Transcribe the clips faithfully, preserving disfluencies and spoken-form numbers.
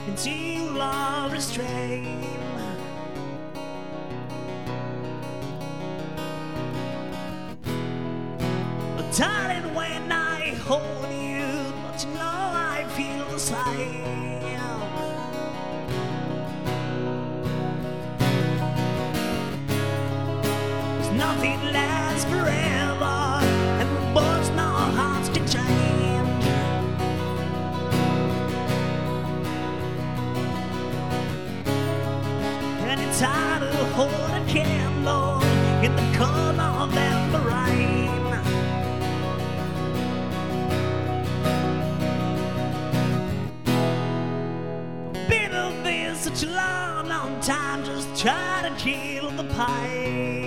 into love restrain. But darling, when I hold you, don't you know I feel the same? Nothing lasts forever, and we both know hearts can change. And it's hard to hold a candle in the cold November rain. Been of this such a long, long time, just try to kill the pain.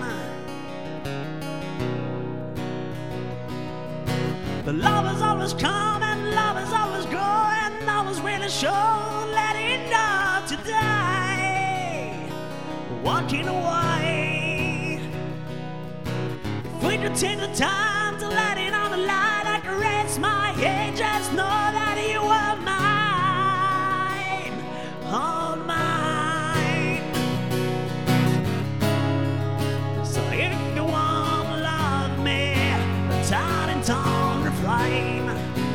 The lovers always come and lovers always go, and always really show. Let it know today, walking away. If we could take the time to let it on the light, I could raise my head, just know that you are mine, all mine. So if you want to love me, the time and time refrain.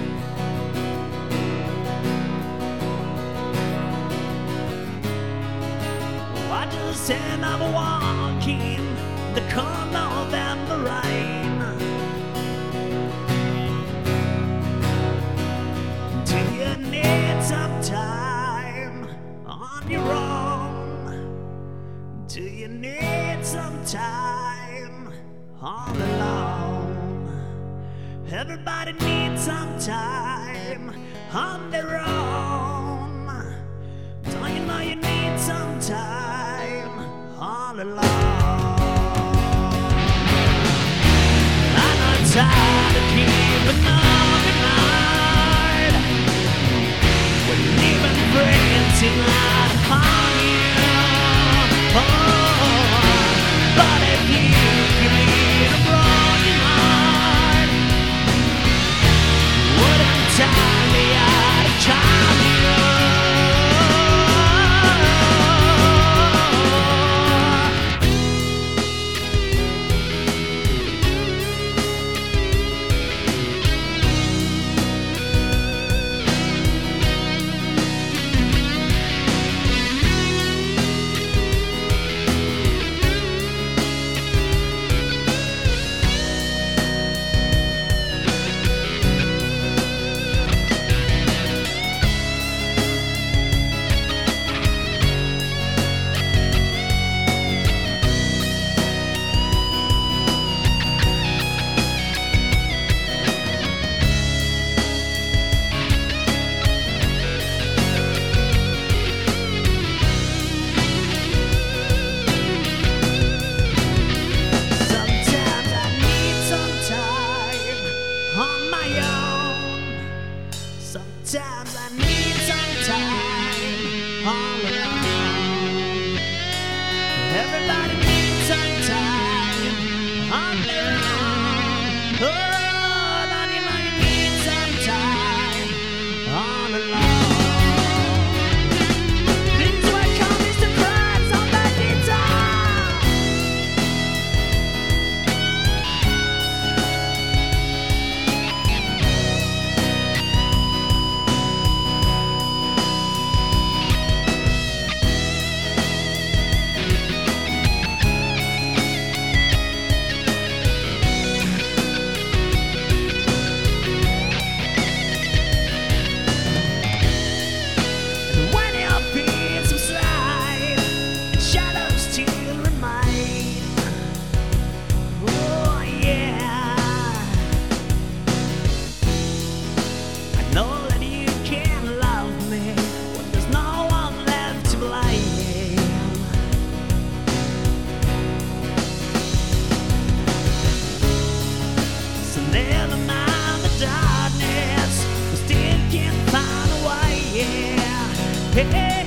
Oh, I just end up walking the cold November rain. Do you need some time on your own? Do you need some time all alone? Everybody needs some time on their own. Don't you know you need some time all alone? I know it's hard to keep an open night when even friends seem like harm you. Oh, but if you give me a broken heart, time me out of charm you. Sometimes I need some time all alone. Everybody needs some time on their own. Oh, don't you know you need some time all alone? This is what comes to cries on the Hey, hey.